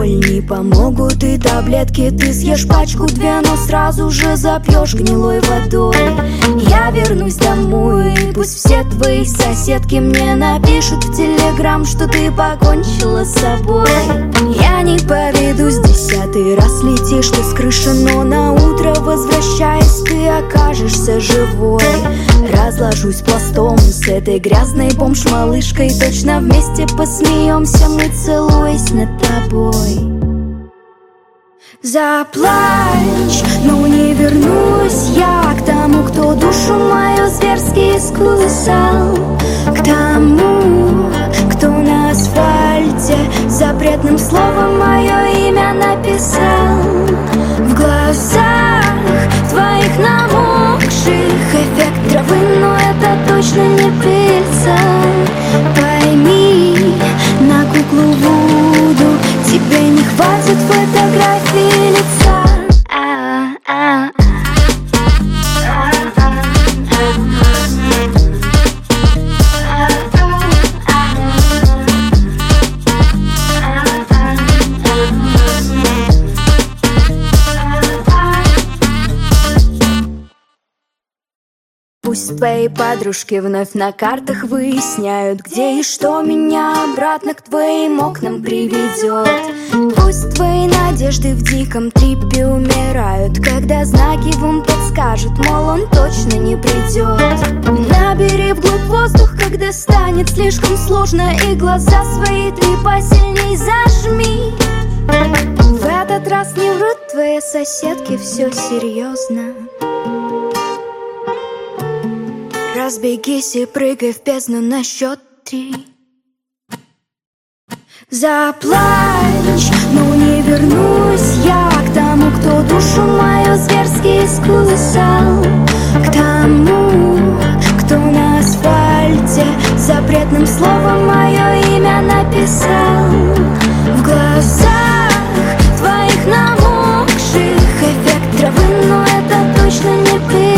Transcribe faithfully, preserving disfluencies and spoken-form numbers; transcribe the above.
боль не помогут и таблетки. Ты съешь пачку-две, но сразу же запьешь гнилой водой. Я вернусь домой, и пусть все твои соседки мне напишут в телеграм, что ты покончила с собой. Я не поведусь, десятый раз летишь ты с крыши, но на утро возвращаясь ты окажешься живой. Разложусь пластом с этой грязной бомж-малышкой, точно вместе посмеемся мы, целуясь над тобой. Заплачь, но не вернусь я к тому, кто душу мою зверски искусал, к тому, кто на асфальте запретным словом мое имя написал. В глазах твоих намокших эффект травы, но это точно не пыльца. Пойми, на куклу Вуду тебе не хватит фотографии лица. А-а-а. Пусть твои подружки вновь на картах выясняют, где и что меня обратно к твоим окнам приведет. Пусть твои надежды в диком трипе умирают, когда знаки вам подскажут, мол, он точно не придет. Набери вглубь воздух, когда станет слишком сложно, и глаза свои ты посильней зажми. В этот раз не врут твои соседки, все серьезно. Разбегись и прыгай в бездну на счет три. Заплачь, но не вернусь я к тому, кто душу мою зверски искусал, к тому, кто на асфальте запретным словом мое имя написал. В глазах твоих намокших эффект травы, но это точно не ты.